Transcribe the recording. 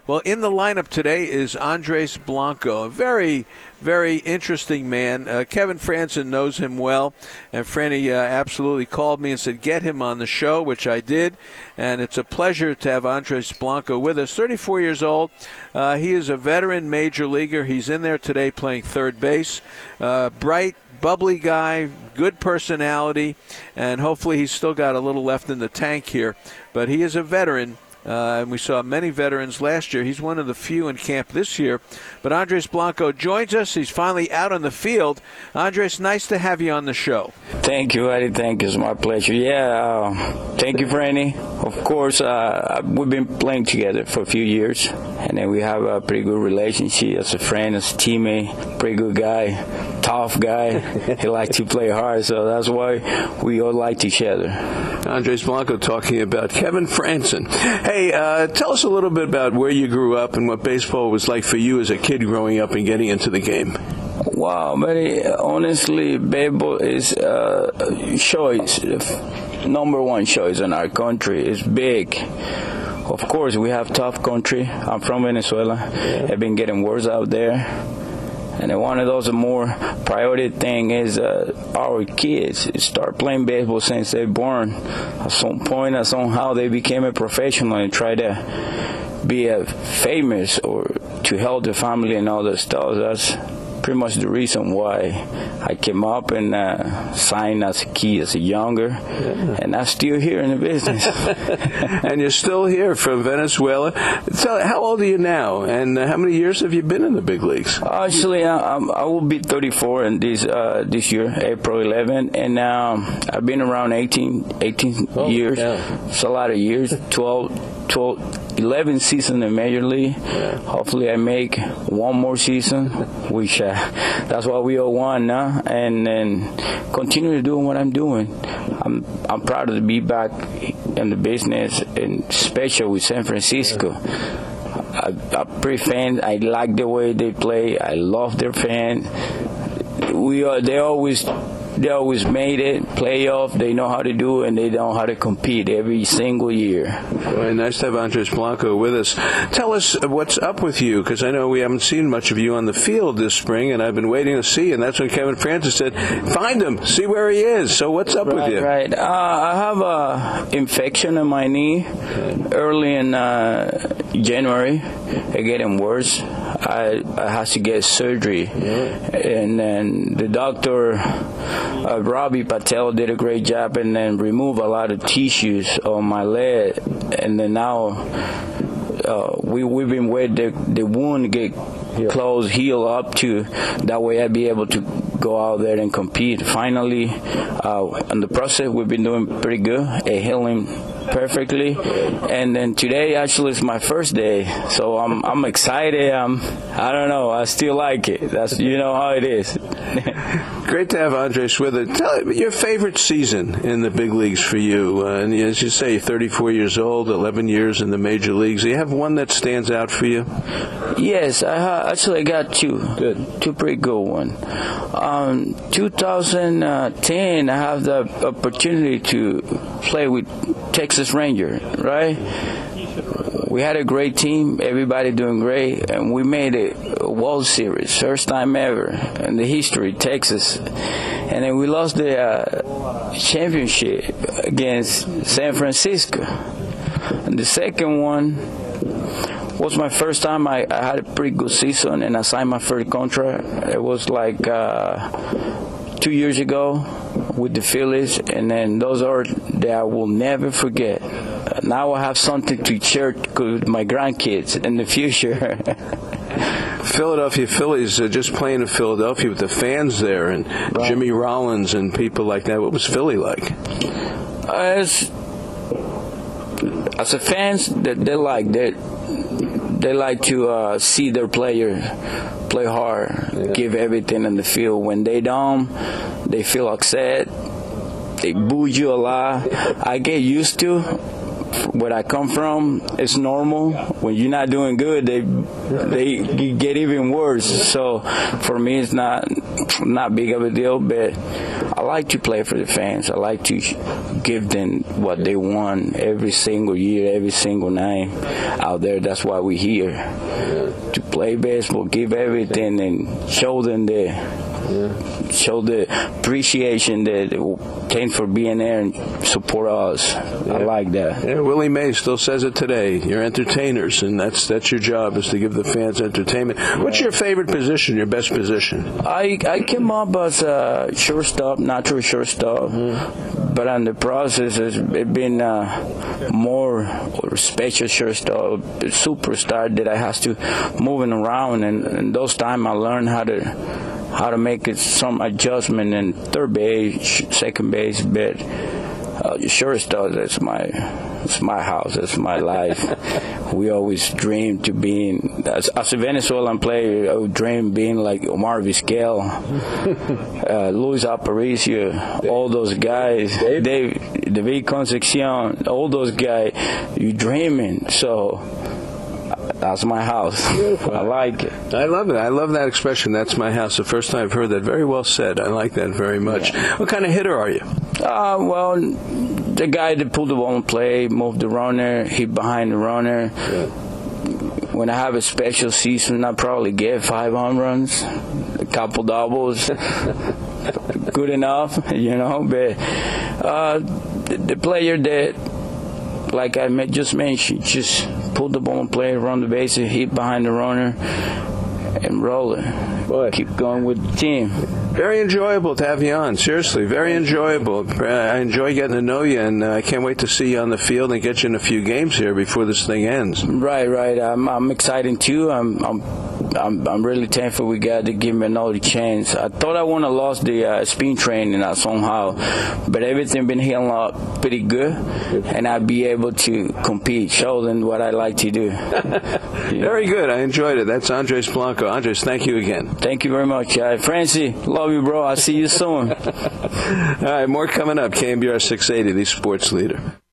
Well, in the lineup today is Andres Blanco, a very, very interesting man. Kevin Frandsen knows him well, and Franny absolutely called me and said, get him on the show, which I did, and it's a pleasure to have Andres Blanco with us. 34 years old. He is a veteran major leaguer. He's in there today playing third base. Bright, bubbly guy, good personality, and hopefully he's still got a little left in the tank here. But he is a veteran. And we saw many veterans last year. He's one of the few in camp this year. But Andres Blanco joins us. He's finally out on the field. Andres, nice to have you on the show. Thank you, Eddie. Thank you. It's my pleasure. Thank you, Franny. Of course, we've been playing together for a few years, and then we have a pretty good relationship as a friend, as a teammate. Pretty good guy, tough guy. He likes to play hard, so that's why we all like each other. Andres Blanco talking about Kevin Frandsen. Hey, tell us a little bit about where you grew up and what baseball was like for you as a kid growing up and getting into the game. Wow, buddy. Honestly, baseball is choice, number one choice in our country. It's big. Of course, we have tough country. I'm from Venezuela. It's been getting worse out there. And one of those more priority thing is our kids start playing baseball since they're born. At some point, somehow they became a professional and try to be famous or to help the family and all that stuff. That's pretty much the reason why I came up and signed as a kid, as a younger, and I'm still here in the business. And you're still here from Venezuela. So how old are you now, and how many years have you been in the big leagues? Actually, I will be 34 in this year, April 11, and I've been around 18 years. Yeah. It's a lot of years, 11 seasons in Major League. Hopefully I make one more season, which that's what we all want now, and then continue doing what I'm doing. I'm proud to be back in the business, and especially with San Francisco. I'm pretty fan. I like the way they play. I love their fans. They always made it, playoff. They know how to do it, and they know how to compete every single year. Well, nice to have Andres Blanco with us. Tell us what's up with you, because I know we haven't seen much of you on the field this spring, and I've been waiting to see, and that's when Kevin Frandsen said, find him, see where he is. So what's up with you? Right. I have an infection in my knee early in January. It's getting worse. I had to get surgery, and then the doctor, Robbie Patel, did a great job and then removed a lot of tissues on my leg, and then now we've been waiting the wound get closed, heal up to that way I'd be able to go out there and compete. Finally, in the process, we've been doing pretty good, healing perfectly, and then today actually is my first day, so I'm excited. I don't know, I still like it. That's how it is. Great to have Andres with us. Tell me your favorite season in the big leagues for you. And as you say, 34 years old, 11 years in the major leagues. Do you have one that stands out for you? Yes, I actually got two. Good. Two pretty good ones. 2010, I have the opportunity to play with Texas Ranger, right? We had a great team, everybody doing great, and we made a World Series, first time ever in the history, Texas. And then we lost the championship against San Francisco. And the second one was my first time. I had a pretty good season, and I signed my first contract. It was like 2 years ago with the Phillies, and then those are that I will never forget. Now I have something to share with my grandkids in the future. Philadelphia Phillies, just playing in Philadelphia with the fans there, and right. Jimmy Rollins and people like that. What was Philly like? As a fans, they like to see their player play hard, give everything in the field. When they don't, they feel upset. They boo you a lot. I get used to where I come from. It's normal. When you're not doing good, they get even worse. So for me, it's not big of a deal. But I like to play for the fans. I like to give them what they want every single year, every single night out there. That's why we're here, to play baseball, give everything, and show them show the appreciation that thanks for being there and support us. I like that. Yeah, Willie Mays still says it today. You're entertainers, and that's your job, is to give the fans entertainment. What's your favorite position, your best position? I came up as a shortstop, natural shortstop, but in the process it's been more special shortstop, superstar that I have to moving around, and those times I learned how to make some adjustment in third base, second base, but shortstop, it's my house, it's my life. We always dream to being, as a Venezuelan player, I would dream being like Omar Vizquel, Luis Aparicio, all those guys, David Concepcion, all those guys, you dreaming. So that's my house. Beautiful. I like it. I love it. I love that expression, that's my house. The first time I've heard that. Very well said. I like that very much. Yeah. What kind of hitter are you? Well, the guy that pulled the ball and play, moved the runner, hit behind the runner. Yeah. When I have a special season, I probably get 5 home runs, a couple doubles. Good enough, But the player that, like I just mentioned, just pull the ball and play, run the bases, hit behind the runner, and roll it. Boy. Keep going with the team. Very enjoyable to have you on. Seriously, very enjoyable. I enjoy getting to know you, and I can't wait to see you on the field and get you in a few games here before this thing ends. Right. I'm excited too. I'm really thankful we got to give me another chance. I thought I would have lost the spin training somehow, but everything been healing up pretty good, and I'll be able to compete, show them what I like to do. Very good. I enjoyed it. That's Andres Blanco. Andres, thank you again. Thank you very much. Francie, love you, bro. I'll see you soon. All right, more coming up. KNBR 680, the sports leader.